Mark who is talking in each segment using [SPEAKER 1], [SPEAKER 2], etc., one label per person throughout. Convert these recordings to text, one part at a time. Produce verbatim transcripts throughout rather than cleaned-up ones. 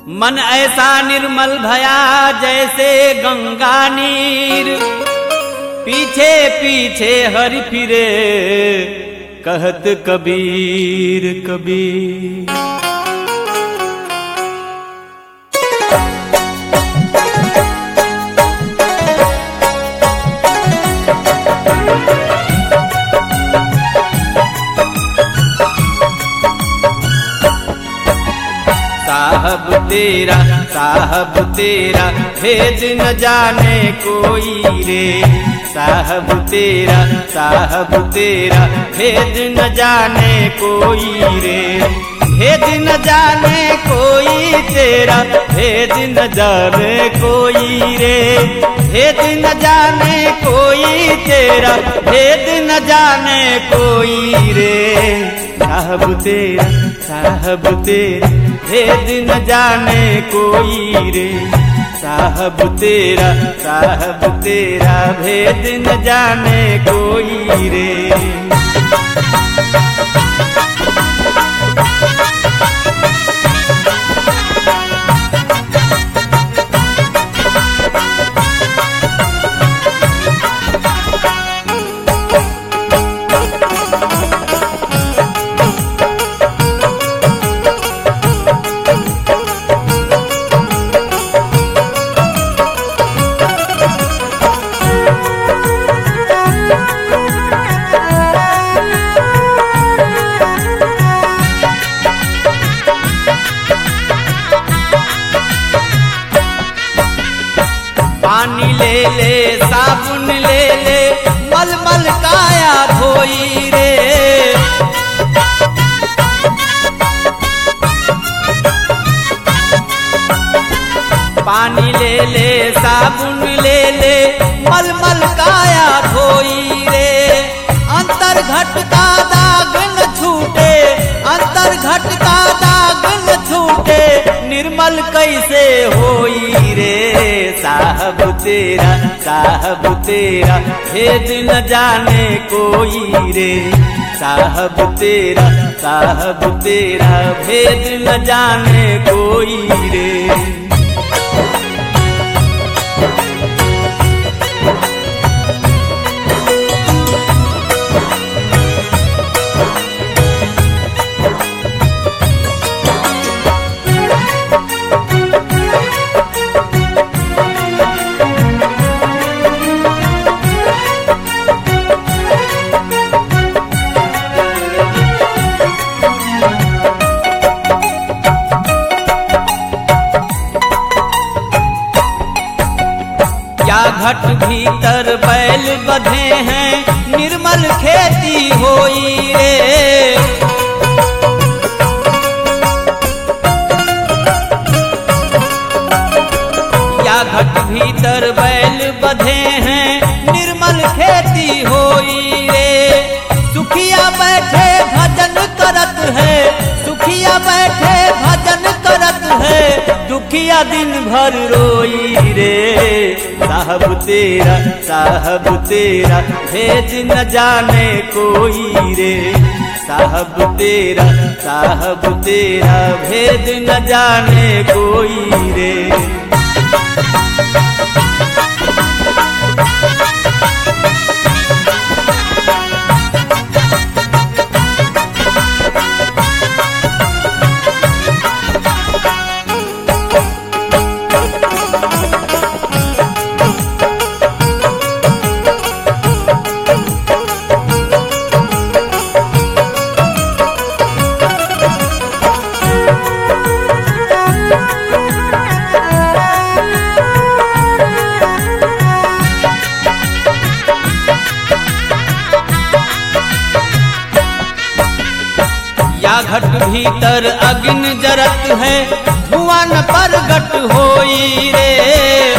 [SPEAKER 1] मन ऐसा निर्मल भया जैसे गंगा नीर, पीछे पीछे हरि फिरे कहत कबीर कबीर। साहब तेरा साहब तेरा भेद न जाने कोई रे, साहब तेरा साहब तेरा भेद न जाने कोई रे, भेद न जाने कोई तेरा भेद न जाने कोई रे, भेद न जाने कोई तेरा भेद न जाने कोई रे। साहब तेरा साहब तेरा भेद न जाने कोई रे, साहब तेरा साहब तेरा भेद न जाने कोई रे। पानी ले ले साबुन ले ले मल मल काया धोई रे, पानी ले ले साबुन ले ले मल मल काया धोई रे। अंतर घट का दाग न छूटे, अंतर घट का दाग न छूटे, निर्मल कैसे होई रे। साहब तेरा साहब तेरा भेद न जाने कोई रे, साहब तेरा साहब तेरा भेद न जाने कोई रे। या घट भीतर बैल बधे हैं निर्मल खेती होई रे, या घट भीतर बैल बधे हैं निर्मल खेती होई रे। सुखिया बैठे भजन करत है, सुखिया बैठे भजन करत है, दुखिया दिन भर रोई रे। साहब तेरा साहब तेरा भेद न जाने कोई रे, साहब तेरा साहब तेरा भेद न जाने कोई रे। या घट भीतर अग्नि जरत है धुआं न प्रगट होई रे,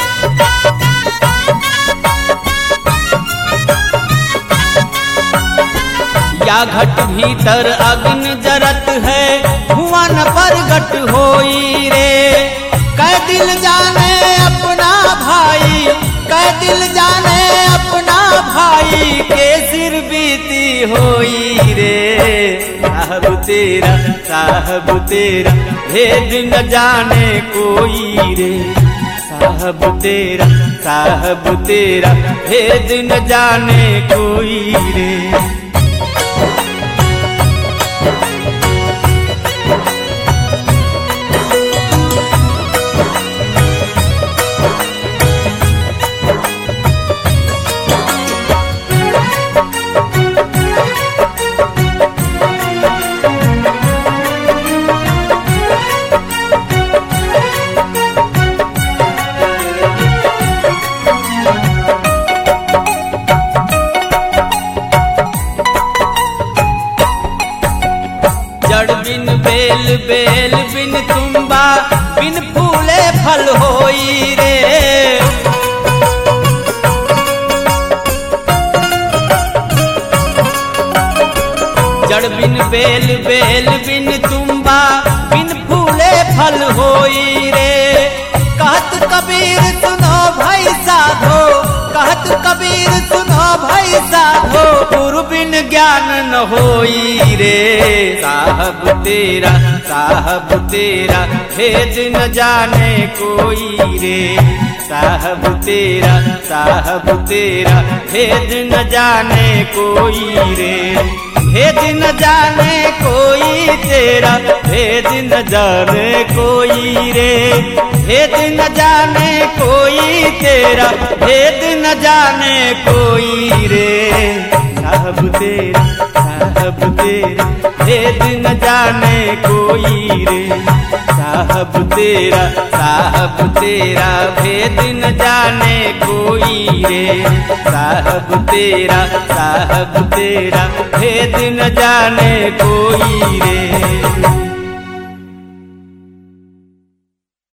[SPEAKER 1] या घट भीतर अग्नि जरत है धुआं न प्रगट होई रे। कै दिल जाने अपना भाई, कै दिल जाने अपना भाई के सिर बीती होई रे। साहब तेरा साहब तेरा भेद न जाने कोई रे। साहब तेरा साहब तेरा भेद न जाने कोई रे। जड़ बिन बेल बेल बिन तुम्बा बिन फूले फल होई रे। जड़ बिन बेल बेल बिन तुम्बा बिन फूले फल होई रे। कहत कबीर सुनो भाई साधो, कहत कबीर सुनो भाई साधो, गुरु बिन ज्ञान न होई रे। साहब तेरा साहब तेरा भेद न जाने कोई रे। साहब तेरा साहब तेरा भेद न जाने कोई रे। भेद न जाने कोई तेरा भेद न जाने कोई रे। भेद न जाने कोई तेरा भेद न जाने कोई रे। साहब तेरा साहब तेरा भेद न जाने कोई रे। साहब तेरा साहब तेरा भेद न जाने कोई रे। साहब तेरा साहब तेरा भेद न जाने कोई रे।